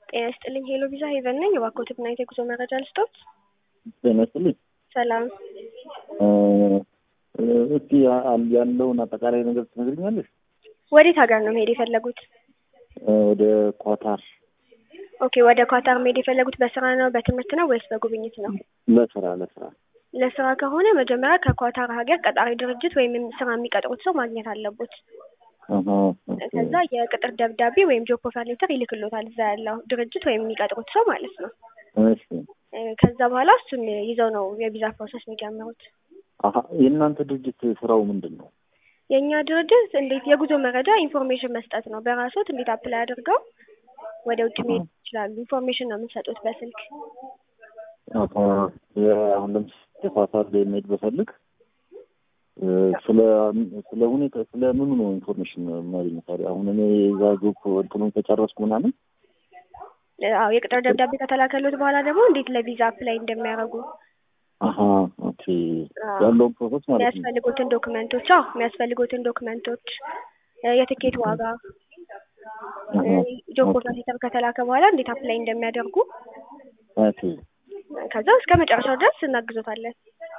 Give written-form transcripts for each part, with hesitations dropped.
ጤና ይስጥልኝ ሄሎ ቪዛ ሄቨን ነኝ። እባክዎት ምን አይነት የጉዞ መረጃ ልስጥዎት? ጤና ይስጥልኝ። ሰላም። እስኪ ያለውን አጠቃላይ ነገር ትነግሪኛለሽ? ወዴት ሀገር ነው መሄድ የፈለጉት? ወደ ኳታር። ኦኬ፣ ወደ ኳታር መሄድ የፈለጉት በስራ ነው በትምህርት ነው ወይስ በጉብኝት ነው? ለስራ። ለስራ ከሆነ መጀመሪያ ከኳታር ሀገር ቀጣሪ ድርጅት ወይም ስራ የሚቀጥሩት ሰው ማግኘት አለቦት። ከዛ የቅጥር ደብዳቤ ወይም ጆብ ኦፈር ሌተር ይልክሎታል እዛ ያለው ድርጅት ወይም የሚቀጥሩት ሰው ማለት ነው። እሺ። ከዛ በኋላ እሱን ይዘው ነው የቪዛ ፕሮሰስ የሚጀምሩት። የእናንተ ድርጅት ስራው ምንድን ነው? የእኛ ድርጅት እንዴት የጉዞ መረጃ ኢንፎርሜሽን መስጠት ነው። በራስዎት እንዴት አፕላይ አድርገው ወደ ውጭ መሄድ ይችላሉ። ኢንፎርሜሽን ነው የምንሰጡት በስልክ። አሁን ለምሳሌ ኳታር ላይ መሄድ በፈልግ ስለ ሁኔታ ስለ ምኑ ነው ኢንፎርሜሽን ማግኘት? አሁን እኔ እዛ ጆብ እንትኑን ከጨረስኩ ምናምን የቅጥር ደብዳቤ ከተላከሉት በኋላ ደግሞ እንዴት ለቪዛ አፕላይ እንደሚያደርጉ ኦኬ፣ ያለውን ፕሮሰስ ማለት ነው። የሚያስፈልጉትን ዶክመንቶች የትኬት ዋጋ ጆብ ኦፈር ሌተር ከተላከ በኋላ እንዴት አፕላይ እንደሚያደርጉ ከዛ እስከ መጨረሻው ድረስ እናግዞታለን።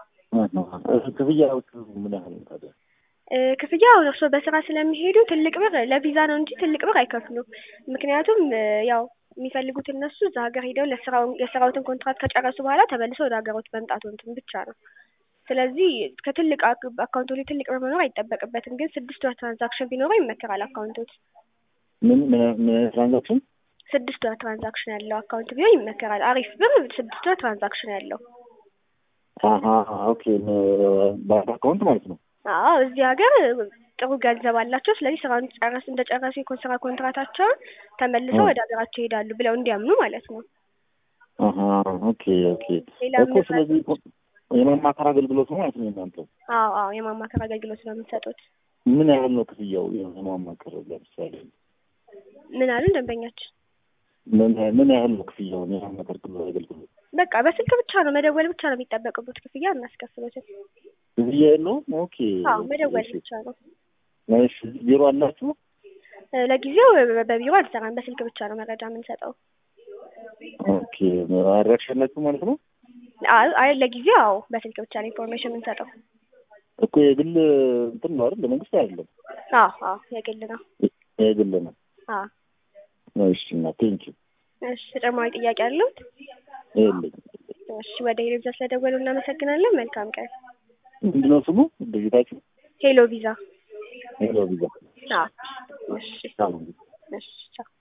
ክፍያዎቹ ምን ያህል ነው ታዲያ? ክፍያው እርስዎ በስራ ስለሚሄዱ ትልቅ ብር ለቪዛ ነው እንጂ ትልቅ ብር አይከፍሉም። ምክንያቱም ያው የሚፈልጉት እነሱ እዛ ሀገር ሄደው የስራዎትን ኮንትራት ከጨረሱ በኋላ ተመልሰው ወደ ሀገሮት መምጣቱን ብቻ ነው። ስለዚህ ከትልቅ አካውንቱ ላይ ትልቅ ብር መኖር አይጠበቅበትም። ግን 6 ወር ትራንዛክሽን ቢኖረው ይመከራል። አካውንቶት ምን ትራንዛክሽን? 6 ወር ትራንዛክሽን ያለው አካውንት ቢሆን ይመከራል። አሪፍ ብር 6 ወር ትራንዛክሽን ያለው። ኦኬ፣ በአካውንት ማለት ነው። እዚህ ሀገር ጥሩ ገንዘብ አላቸው። ስለዚህ ስራውን እንደጨረሱ የስራ ኮንትራታቸውን ተመልሰው ወደ ሀገራቸው ይሄዳሉ ብለው እንዲያምኑ ማለት ነው። ኦኬ። ስለዚህ የማማከር አገልግሎት ነው ማለት ነው እናንተ? የማማከር አገልግሎት ነው የምትሰጡት። ምን ያህል ነው ክፍያው የማማከር? ለምሳሌ ምን አሉ ደንበኛችን? ምን ያህል ነው ክፍያው የማማከር አገልግሎት? በቃ በስልክ ብቻ ነው መደወል ብቻ ነው የሚጠበቅበት። ክፍያ እናስከፍሎት። ክፍያ የለውም? ኦኬ። መደወል ብቻ ነው። እሺ፣ ቢሮ አላችሁ? ለጊዜው በቢሮ አልሰራም፣ በስልክ ብቻ ነው መረጃ የምንሰጠው። ኦኬ። አድራሻ አላችሁ ማለት ነው? ለጊዜው በስልክ ብቻ ነው ኢንፎርሜሽን የምንሰጠው። እኮ የግል እንትን ነው አይደል? ለመንግስት አይደለም? የግል ነው። የግል ነው። እሺ። እና ቴንኪው። እሺ፣ ተጨማሪ ጥያቄ አሉት? የለኝም። እሺ፣ ወደ ሄሎ ቪዛ ስለደወሉ እናመሰግናለን። መልካም ቀን። ምንድነው ስሙ ድርጅታችሁ? ሄሎ ቪዛ። ሄሎ ቪዛ። እሺ። ቻው።